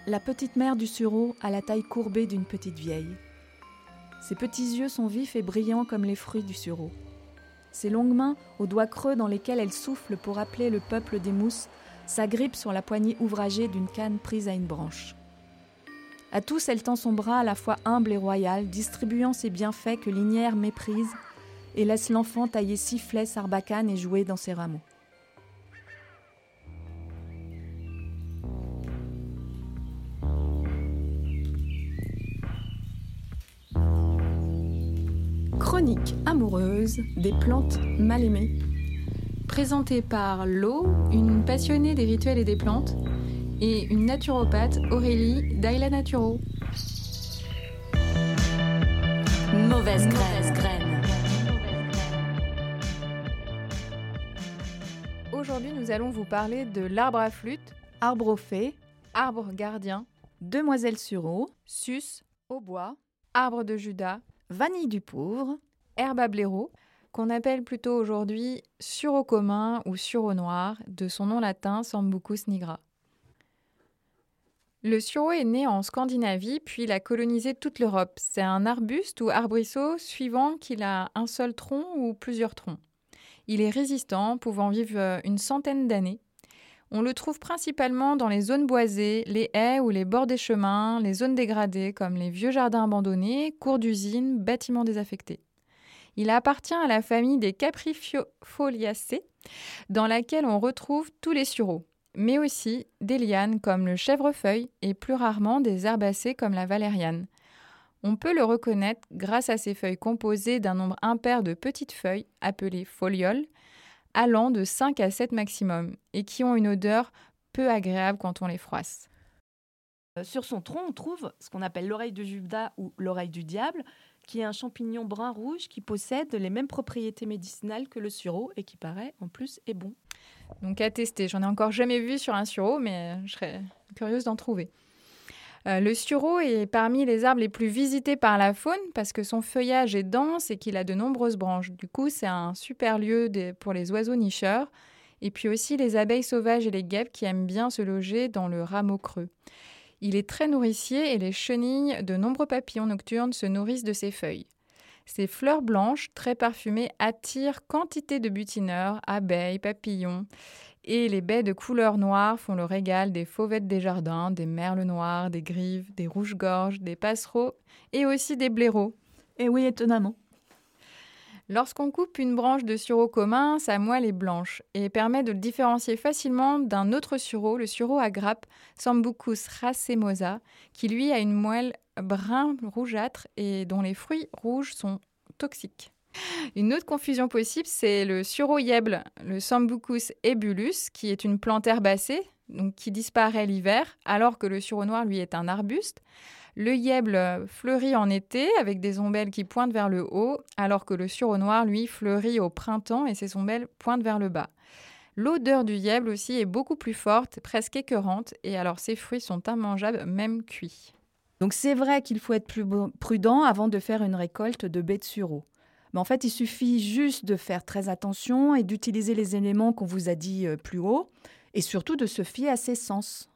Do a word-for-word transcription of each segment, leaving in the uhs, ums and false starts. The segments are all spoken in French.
La petite mère du sureau a la taille courbée d'une petite vieille. Ses petits yeux sont vifs et brillants comme les fruits du sureau. Ses longues mains, aux doigts creux dans lesquels elle souffle pour appeler le peuple des mousses, s'agrippent sur la poignée ouvragée d'une canne prise à une branche. À tous, elle tend son bras à la fois humble et royal, distribuant ses bienfaits que l'inière méprise et laisse l'enfant tailler sifflets, sarbacane et jouer dans ses rameaux. Chronique amoureuse des plantes mal aimées. Présentée par Lo, une passionnée des rituels et des plantes, et une naturopathe, Aurélie d'Ayla Naturo. Mauvaise graine. graine. Aujourd'hui, nous allons vous parler de l'arbre à flûte, Arbre aux fées, arbre gardien, demoiselle sureau, sus, hautbois, arbre de Juda, vanille du pauvre, herbe à blaireau, qu'on appelle plutôt aujourd'hui sureau commun ou sureau noir, de son nom latin Sambucus nigra. Le sureau est né en Scandinavie, puis il a colonisé toute l'Europe. C'est un arbuste ou arbrisseau suivant qu'il a un seul tronc ou plusieurs troncs. Il est résistant, pouvant vivre une centaine d'années. On le trouve principalement dans les zones boisées, les haies ou les bords des chemins, les zones dégradées comme les vieux jardins abandonnés, cours d'usines, bâtiments désaffectés. Il appartient à la famille des Caprifoliacées, dans laquelle on retrouve tous les sureaux, mais aussi des lianes comme le chèvrefeuille et plus rarement des herbacées comme la valériane. On peut le reconnaître grâce à ses feuilles composées d'un nombre impair de petites feuilles, appelées folioles, allant de cinq à sept maximum, et qui ont une odeur peu agréable quand on les froisse. Sur son tronc, on trouve ce qu'on appelle l'oreille de Juda ou l'oreille du diable, qui est un champignon brun-rouge qui possède les mêmes propriétés médicinales que le sureau et qui paraît en plus est bon. Donc à tester, j'en ai encore jamais vu sur un sureau, mais je serais curieuse d'en trouver. Euh, le sureau est parmi les arbres les plus visités par la faune parce que son feuillage est dense et qu'il a de nombreuses branches. Du coup, c'est un super lieu de, pour les oiseaux nicheurs et puis aussi les abeilles sauvages et les guêpes qui aiment bien se loger dans le rameau creux. Il est très nourricier et les chenilles de nombreux papillons nocturnes se nourrissent de ses feuilles. Ses fleurs blanches, très parfumées, attirent quantité de butineurs, abeilles, papillons. Et les baies de couleur noire font le régal des fauvettes des jardins, des merles noirs, des grives, des rouges-gorges, des passereaux et aussi des blaireaux. Et oui, étonnamment. Lorsqu'on coupe une branche de sureau commun, sa moelle est blanche et permet de le différencier facilement d'un autre sureau, le sureau à grappe, Sambucus racemosa, qui lui a une moelle brun rougeâtre et dont les fruits rouges sont toxiques. Une autre confusion possible, c'est le sureau yèble, le Sambucus ebulus, qui est une plante herbacée, donc qui disparaît l'hiver, alors que le sureau noir, lui, est un arbuste. Le yèble fleurit en été avec des ombelles qui pointent vers le haut, alors que le sureau noir, lui, fleurit au printemps et ses ombelles pointent vers le bas. L'odeur du yèble aussi est beaucoup plus forte, presque écœurante, et alors ses fruits sont immangeables, même cuits. Donc c'est vrai qu'il faut être plus prudent avant de faire une récolte de baies de sureau. Mais en fait, il suffit juste de faire très attention et d'utiliser les éléments qu'on vous a dit plus haut, et surtout de se fier à ses sens.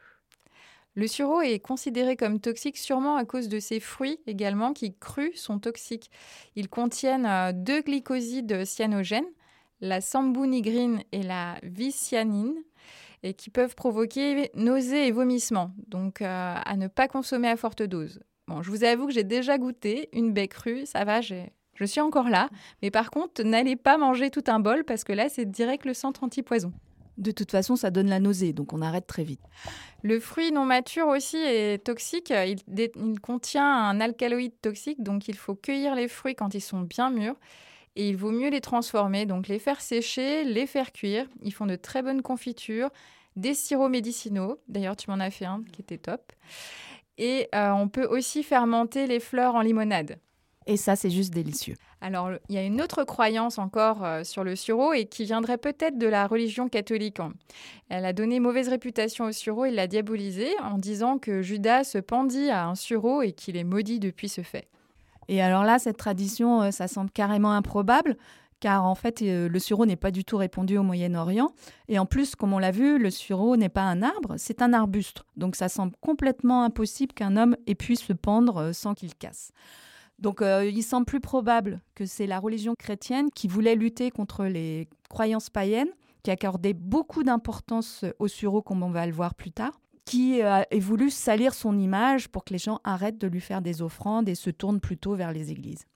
Le sureau est considéré comme toxique sûrement à cause de ses fruits également qui, crus, sont toxiques. Ils contiennent deux glycosides cyanogènes, la sambunigrine et la vicyanine, et qui peuvent provoquer nausées et vomissements, donc euh, à ne pas consommer à forte dose. Bon, je vous avoue que j'ai déjà goûté une baie crue, ça va, j'ai... je suis encore là, mais par contre, n'allez pas manger tout un bol parce que là, c'est direct le centre antipoison. De toute façon, ça donne la nausée, donc on arrête très vite. Le fruit non mature aussi est toxique. Il, dé- il contient un alcaloïde toxique, donc il faut cueillir les fruits quand ils sont bien mûrs. Et il vaut mieux les transformer, donc les faire sécher, les faire cuire. Ils font de très bonnes confitures, des sirops médicinaux. D'ailleurs, tu m'en as fait un qui était top. Et euh, on peut aussi fermenter les fleurs en limonade. Et ça, c'est juste délicieux. Alors, il y a une autre croyance encore euh, sur le sureau et qui viendrait peut-être de la religion catholique. Elle a donné mauvaise réputation au sureau, il l'a diabolisé en disant que Judas se pendit à un sureau et qu'il est maudit depuis ce fait. Et alors là, cette tradition, ça semble carrément improbable, car en fait, euh, le sureau n'est pas du tout répandu au Moyen-Orient. Et en plus, comme on l'a vu, le sureau n'est pas un arbre, c'est un arbuste. Donc ça semble complètement impossible qu'un homme ait pu se pendre euh, sans qu'il casse. Donc euh, il semble plus probable que c'est la religion chrétienne qui voulait lutter contre les croyances païennes, qui accordait beaucoup d'importance au sureau, comme on va le voir plus tard, qui euh, ait voulu salir son image pour que les gens arrêtent de lui faire des offrandes et se tournent plutôt vers les églises.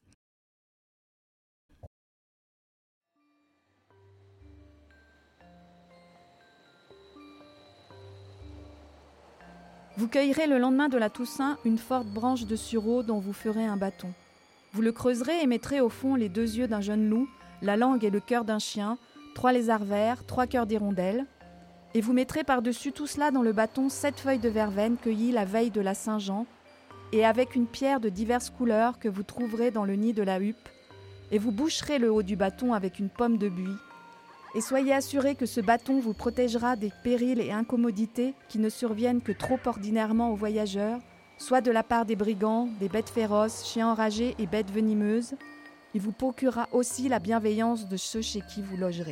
Vous cueillerez le lendemain de la Toussaint une forte branche de sureau dont vous ferez un bâton. Vous le creuserez et mettrez au fond les deux yeux d'un jeune loup, la langue et le cœur d'un chien, trois lézards verts, trois cœurs d'hirondelle. Et vous mettrez par-dessus tout cela dans le bâton sept feuilles de verveine cueillies la veille de la Saint-Jean, et avec une pierre de diverses couleurs que vous trouverez dans le nid de la huppe. Et vous boucherez le haut du bâton avec une pomme de buis. Et soyez assurés que ce bâton vous protégera des périls et incommodités qui ne surviennent que trop ordinairement aux voyageurs, soit de la part des brigands, des bêtes féroces, chiens enragés et bêtes venimeuses. Il vous procurera aussi la bienveillance de ceux chez qui vous logerez.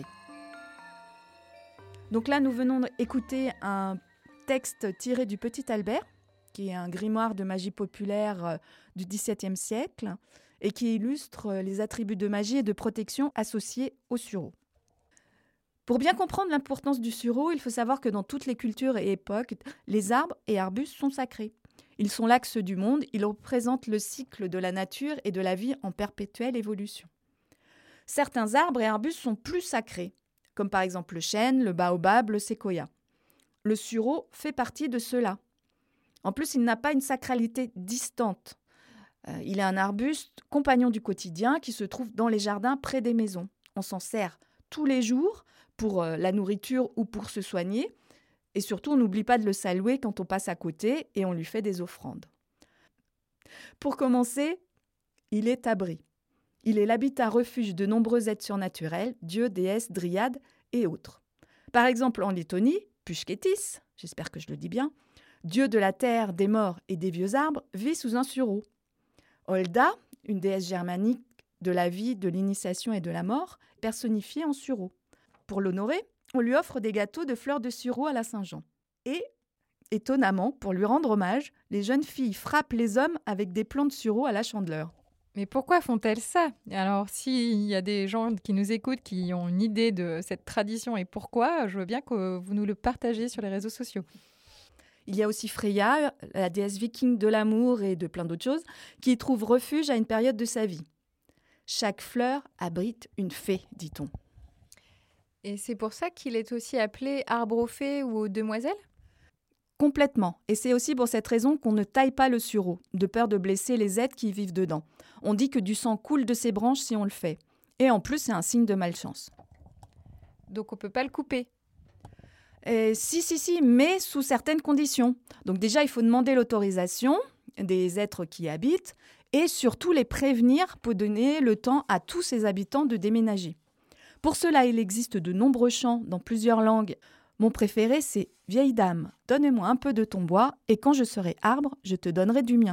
Donc là, nous venons d'écouter un texte tiré du Petit Albert, qui est un grimoire de magie populaire du dix-septième siècle et qui illustre les attributs de magie et de protection associés au sureau. Pour bien comprendre l'importance du sureau, il faut savoir que dans toutes les cultures et époques, les arbres et arbustes sont sacrés. Ils sont l'axe du monde, ils représentent le cycle de la nature et de la vie en perpétuelle évolution. Certains arbres et arbustes sont plus sacrés, comme par exemple le chêne, le baobab, le séquoia. Le sureau fait partie de ceux-là. En plus, il n'a pas une sacralité distante. Euh, il est un arbuste compagnon du quotidien qui se trouve dans les jardins près des maisons. On s'en sert tous les jours pour euh, la nourriture ou pour se soigner. Et surtout, on n'oublie pas de le saluer quand on passe à côté et on lui fait des offrandes. Pour commencer, il est abri. Il est l'habitat-refuge de nombreux êtres surnaturels, dieux, déesses, dryades et autres. Par exemple, en Lettonie, Pushketis, j'espère que je le dis bien, dieu de la terre, des morts et des vieux arbres, vit sous un sureau. Holda, une déesse germanique de la vie, de l'initiation et de la mort, personnifiée en sureau. Pour l'honorer, on lui offre des gâteaux de fleurs de sureau à la Saint-Jean. Et, étonnamment, pour lui rendre hommage, les jeunes filles frappent les hommes avec des plants de sureau à la chandeleur. Mais pourquoi font-elles ça? Alors, s'il y a des gens qui nous écoutent, qui ont une idée de cette tradition et pourquoi, je veux bien que vous nous le partagiez sur les réseaux sociaux. Il y a aussi Freya, la déesse viking de l'amour et de plein d'autres choses, qui y trouve refuge à une période de sa vie. Chaque fleur abrite une fée, dit-on. Et c'est pour ça qu'il est aussi appelé arbre aux fées ou aux demoiselles? Complètement. Et c'est aussi pour cette raison qu'on ne taille pas le sureau, de peur de blesser les êtres qui vivent dedans. On dit que du sang coule de ses branches si on le fait. Et en plus, c'est un signe de malchance. Donc on ne peut pas le couper? Et si, si, si, mais sous certaines conditions. Donc déjà, il faut demander l'autorisation des êtres qui y habitent et surtout les prévenir pour donner le temps à tous ces habitants de déménager. Pour cela, il existe de nombreux chants dans plusieurs langues. Mon préféré, c'est « Vieille dame, donne-moi un peu de ton bois et quand je serai arbre, je te donnerai du mien ».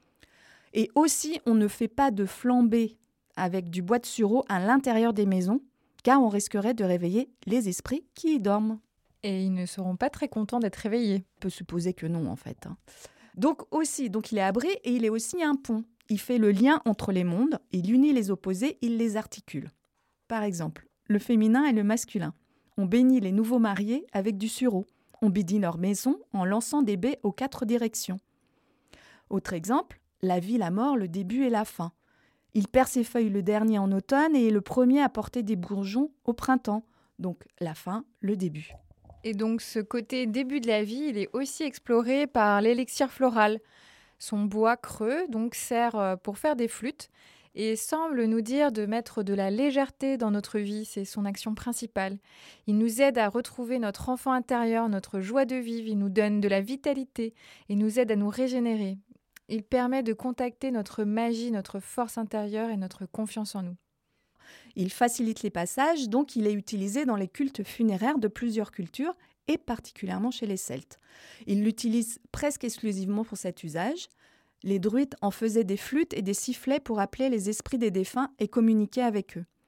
Et aussi, on ne fait pas de flambée avec du bois de sureau à l'intérieur des maisons, car on risquerait de réveiller les esprits qui y dorment. Et ils ne seront pas très contents d'être réveillés. On peut supposer que non, en fait. Donc aussi, donc il est abri et il est aussi un pont. Il fait le lien entre les mondes, il unit les opposés, il les articule. Par exemple, le féminin et le masculin. On bénit les nouveaux mariés avec du sureau. On bénit leur maison en lançant des baies aux quatre directions. Autre exemple, la vie, la mort, le début et la fin. Il perd ses feuilles le dernier en automne et est le premier à porter des bourgeons au printemps. Donc la fin, le début. Et donc ce côté début de la vie, il est aussi exploré par l'élixir floral. Son bois creux donc sert pour faire des flûtes et semble nous dire de mettre de la légèreté dans notre vie, c'est son action principale. Il nous aide à retrouver notre enfant intérieur, notre joie de vivre, il nous donne de la vitalité et nous aide à nous régénérer. Il permet de contacter notre magie, notre force intérieure et notre confiance en nous. Il facilite les passages, donc il est utilisé dans les cultes funéraires de plusieurs cultures et particulièrement chez les Celtes. Ils l'utilisent presque exclusivement pour cet usage. Les druides en faisaient des flûtes et des sifflets pour appeler les esprits des défunts et communiquer avec eux.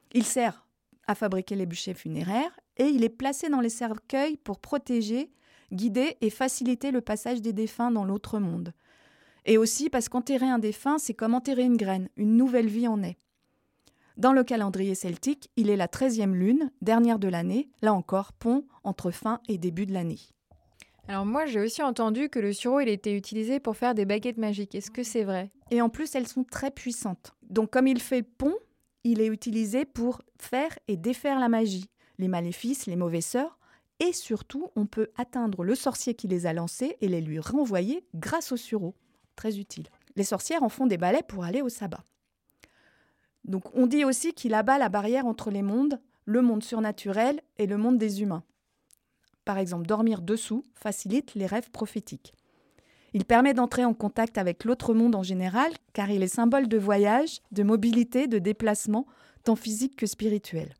Il sert à fabriquer les bûchers funéraires et il est placé dans les cercueils pour protéger, guider et faciliter le passage des défunts dans l'autre monde. Et aussi parce qu'enterrer un défunt, c'est comme enterrer une graine, une nouvelle vie en est. Dans le calendrier celtique, il est la treizième lune, dernière de l'année, là encore, pont entre fin et début de l'année. Alors moi, j'ai aussi entendu que le sureau, il était utilisé pour faire des baguettes magiques. Est-ce que c'est vrai ? Et en plus, elles sont très puissantes. Donc comme il fait pont, il est utilisé pour faire et défaire la magie, les maléfices, les mauvais sorts, et surtout, on peut atteindre le sorcier qui les a lancés et les lui renvoyer grâce au sureau. Très utile. Les sorcières en font des balais pour aller au sabbat. Donc on dit aussi qu'il abat la barrière entre les mondes, le monde surnaturel et le monde des humains. Par exemple, dormir dessous facilite les rêves prophétiques. Il permet d'entrer en contact avec l'autre monde en général, car il est symbole de voyage, de mobilité, de déplacement, tant physique que spirituel.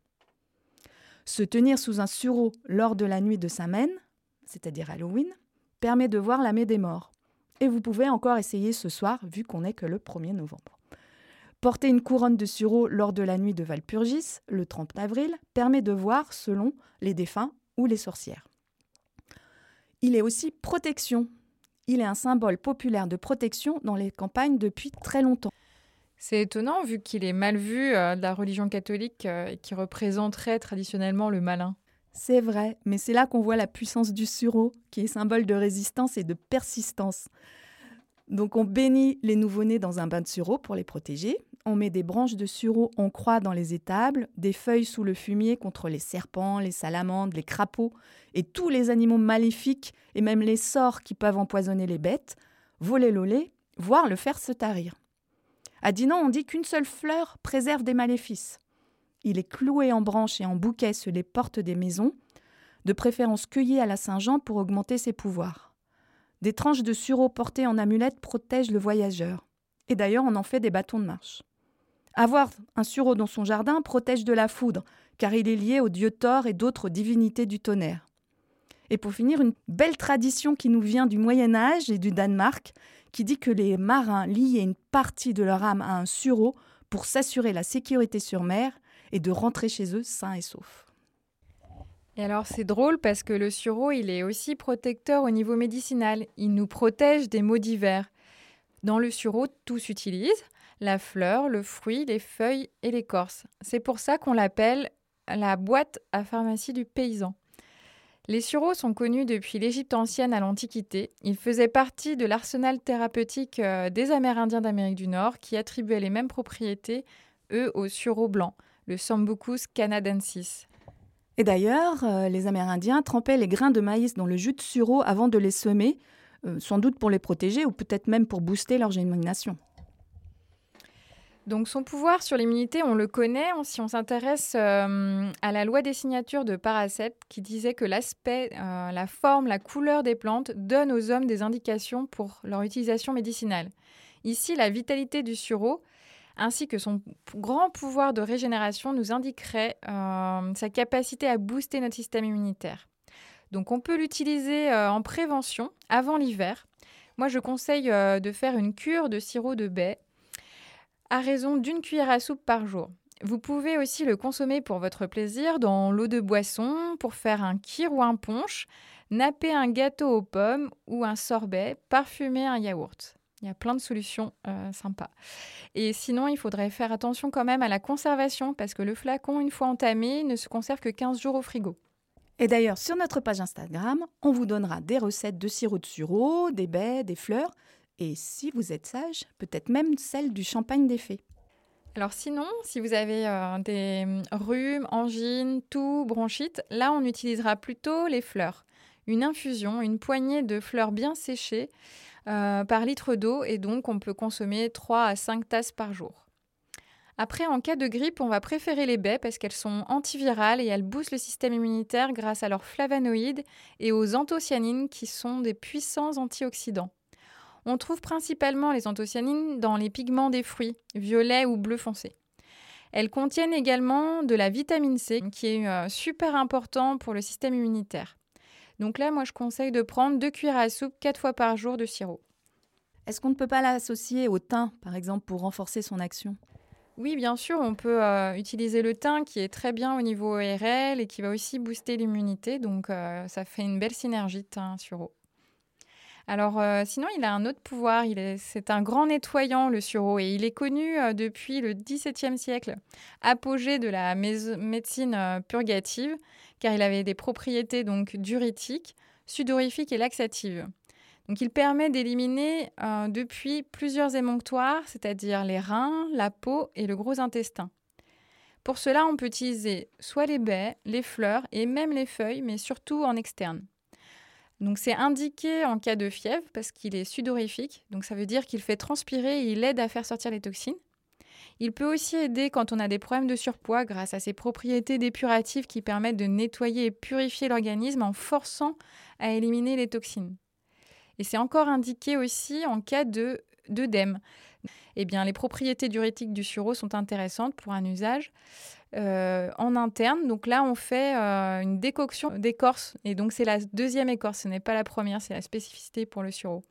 Se tenir sous un sureau lors de la nuit de Samhain, c'est-à-dire Halloween, permet de voir la Mée des morts. Et vous pouvez encore essayer ce soir, vu qu'on n'est que le premier novembre. Porter une couronne de sureau lors de la nuit de Walpurgis, le trente avril, permet de voir selon les défunts ou les sorcières. Il est aussi protection. Il est un symbole populaire de protection dans les campagnes depuis très longtemps. C'est étonnant vu qu'il est mal vu euh, de la religion catholique euh, et qui représenterait traditionnellement le malin. C'est vrai, mais c'est là qu'on voit la puissance du sureau, qui est symbole de résistance et de persistance. Donc on bénit les nouveau-nés dans un bain de sureau pour les protéger. On met des branches de sureau en croix dans les étables, des feuilles sous le fumier contre les serpents, les salamandres, les crapauds et tous les animaux maléfiques et même les sorts qui peuvent empoisonner les bêtes, voler le lait, voire le faire se tarir. À Dinan, on dit qu'une seule fleur préserve des maléfices. Il est cloué en branches et en bouquets sur les portes des maisons, de préférence cueilli à la Saint-Jean pour augmenter ses pouvoirs. Des tranches de sureau portées en amulette protègent le voyageur. Et d'ailleurs, on en fait des bâtons de marche. Avoir un sureau dans son jardin protège de la foudre, car il est lié au dieu Thor et d'autres divinités du tonnerre. Et pour finir, une belle tradition qui nous vient du Moyen-Âge et du Danemark, qui dit que les marins liaient une partie de leur âme à un sureau pour s'assurer la sécurité sur mer et de rentrer chez eux sains et saufs. Et alors c'est drôle parce que le sureau, il est aussi protecteur au niveau médicinal. Il nous protège des maux divers. Dans le sureau, tout s'utilise. La fleur, le fruit, les feuilles et l'écorce. C'est pour ça qu'on l'appelle la boîte à pharmacie du paysan. Les sureaux sont connus depuis l'Égypte ancienne à l'Antiquité. Ils faisaient partie de l'arsenal thérapeutique des Amérindiens d'Amérique du Nord qui attribuaient les mêmes propriétés, eux, au sureau blanc, le Sambucus canadensis. Et d'ailleurs, euh, les Amérindiens trempaient les grains de maïs dans le jus de sureau avant de les semer, euh, sans doute pour les protéger ou peut-être même pour booster leur germination. Donc son pouvoir sur l'immunité, on le connaît si on s'intéresse euh, à la loi des signatures de Paracet qui disait que l'aspect, euh, la forme, la couleur des plantes donnent aux hommes des indications pour leur utilisation médicinale. Ici, la vitalité du sureau ainsi que son grand pouvoir de régénération nous indiquerait euh, sa capacité à booster notre système immunitaire. Donc on peut l'utiliser euh, en prévention avant l'hiver. Moi, je conseille euh, de faire une cure de sirop de baie à raison d'une cuillère à soupe par jour. Vous pouvez aussi le consommer pour votre plaisir dans l'eau de boisson, pour faire un kir ou un punch, napper un gâteau aux pommes ou un sorbet, parfumer un yaourt. Il y a plein de solutions euh, sympas. Et sinon, il faudrait faire attention quand même à la conservation parce que le flacon, une fois entamé, ne se conserve que quinze jours au frigo. Et d'ailleurs, sur notre page Instagram, on vous donnera des recettes de sirop de sureau, des baies, des fleurs. Et si vous êtes sage, peut-être même celle du champagne des fées. Alors sinon, si vous avez euh, des rhumes, angines, toux, bronchites, là on utilisera plutôt les fleurs. Une infusion, une poignée de fleurs bien séchées euh, par litre d'eau et donc on peut consommer trois à cinq tasses par jour. Après, en cas de grippe, on va préférer les baies parce qu'elles sont antivirales et elles boostent le système immunitaire grâce à leurs flavonoïdes et aux anthocyanines qui sont des puissants antioxydants. On trouve principalement les anthocyanines dans les pigments des fruits, violet ou bleu foncé. Elles contiennent également de la vitamine C, qui est euh, super important pour le système immunitaire. Donc là, moi, je conseille de prendre deux cuillères à soupe quatre fois par jour de sirop. Est-ce qu'on ne peut pas l'associer au thym, par exemple, pour renforcer son action ? Oui, bien sûr, on peut euh, utiliser le thym qui est très bien au niveau O R L et qui va aussi booster l'immunité. Donc, euh, ça fait une belle synergie thym-sureau. Alors, euh, sinon, il a un autre pouvoir. Il est, c'est un grand nettoyant, le sureau, et il est connu euh, depuis le dix-septième siècle, apogée de la mé- médecine euh, purgative, car il avait des propriétés donc diurétiques, sudorifiques et laxatives. Donc, il permet d'éliminer euh, depuis plusieurs émonctoires, c'est-à-dire les reins, la peau et le gros intestin. Pour cela, on peut utiliser soit les baies, les fleurs et même les feuilles, mais surtout en externe. Donc, c'est indiqué en cas de fièvre parce qu'il est sudorifique. Donc, ça veut dire qu'il fait transpirer et il aide à faire sortir les toxines. Il peut aussi aider quand on a des problèmes de surpoids grâce à ses propriétés dépuratives qui permettent de nettoyer et purifier l'organisme en forçant à éliminer les toxines. Et c'est encore indiqué aussi en cas de, d'œdème. Eh bien, les propriétés diurétiques du sureau sont intéressantes pour un usage euh, en interne. Donc là, on fait euh, une décoction d'écorce. Et donc, c'est la deuxième écorce. Ce n'est pas la première, c'est la spécificité pour le sureau.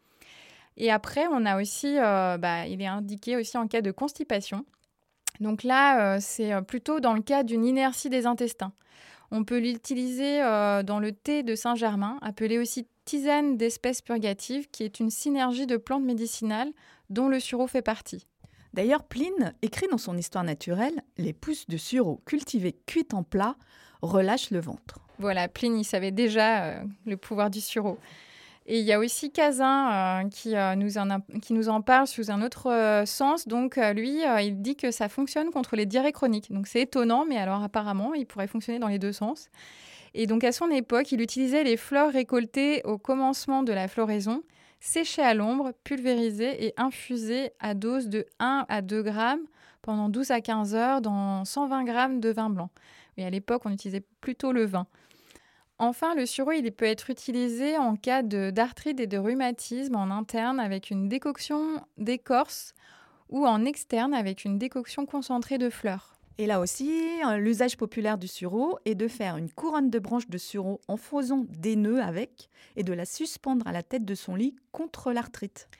Et après, on a aussi, euh, bah, il est indiqué aussi en cas de constipation. Donc là, euh, c'est plutôt dans le cas d'une inertie des intestins. On peut l'utiliser euh, dans le thé de Saint-Germain, appelé aussi tisane d'espèces purgatives, qui est une synergie de plantes médicinales dont le sureau fait partie. D'ailleurs, Pline écrit dans son Histoire naturelle « Les pousses de sureau cultivées cuites en plat relâchent le ventre ». Voilà, Pline, il savait déjà euh, le pouvoir du sureau. Et il y a aussi Cazin euh, qui, euh, nous en a, qui nous en parle sous un autre euh, sens. Donc, euh, lui, euh, il dit que ça fonctionne contre les diarrhées chroniques. Donc, c'est étonnant, mais alors apparemment, il pourrait fonctionner dans les deux sens. Et donc, à son époque, il utilisait les fleurs récoltées au commencement de la floraison, séchées à l'ombre, pulvérisées et infusées à dose de un à deux grammes pendant douze à quinze heures dans cent vingt grammes de vin blanc. Et à l'époque, on utilisait plutôt le vin. Enfin, le sureau, il peut être utilisé en cas de, d'arthrite et de rhumatisme en interne avec une décoction d'écorce ou en externe avec une décoction concentrée de fleurs. Et là aussi, l'usage populaire du sureau est de faire une couronne de branches de sureau en faisant des nœuds avec et de la suspendre à la tête de son lit contre l'arthrite.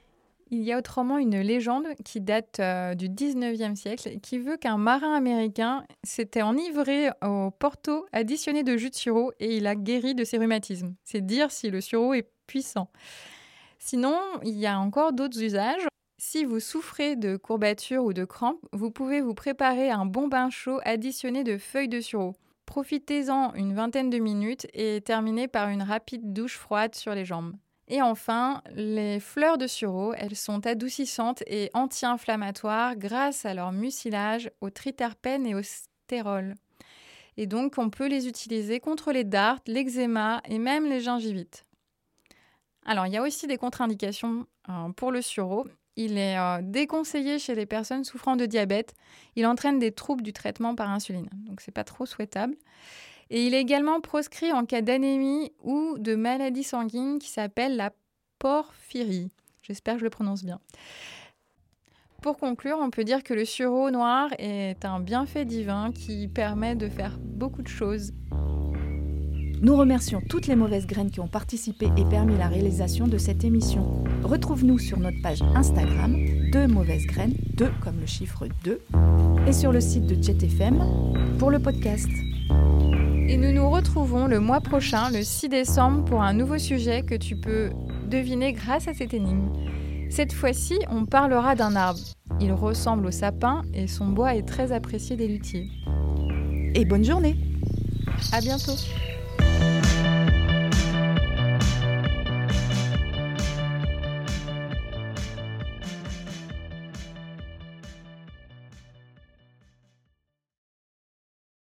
Il y a autrement une légende qui date euh, du dix-neuvième siècle qui veut qu'un marin américain s'était enivré au Porto additionné de jus de sureau et il a guéri de ses rhumatismes. C'est dire si le sureau est puissant. Sinon, il y a encore d'autres usages. Si vous souffrez de courbatures ou de crampes, vous pouvez vous préparer un bon bain chaud additionné de feuilles de sureau. Profitez-en une vingtaine de minutes et terminez par une rapide douche froide sur les jambes. Et enfin, les fleurs de sureau, elles sont adoucissantes et anti-inflammatoires grâce à leur mucilage au triterpène et au stérol. Et donc, on peut les utiliser contre les dartres, l'eczéma et même les gingivites. Alors, il y a aussi des contre-indications euh, pour le sureau. Il est euh, déconseillé chez les personnes souffrant de diabète. Il entraîne des troubles du traitement par insuline. Donc, c'est pas trop souhaitable. Et il est également proscrit en cas d'anémie ou de maladie sanguine qui s'appelle la porphyrie. J'espère que je le prononce bien. Pour conclure, on peut dire que le sureau noir est un bienfait divin qui permet de faire beaucoup de choses. Nous remercions toutes les mauvaises graines qui ont participé et permis la réalisation de cette émission. Retrouve-nous sur notre page Instagram, deux mauvaises graines, deux comme le chiffre deux, et sur le site de Jet F M pour le podcast. Et nous nous retrouvons le mois prochain, le six décembre, pour un nouveau sujet que tu peux deviner grâce à cette énigme. Cette fois-ci, on parlera d'un arbre. Il ressemble au sapin et son bois est très apprécié des luthiers. Et bonne journée! À bientôt!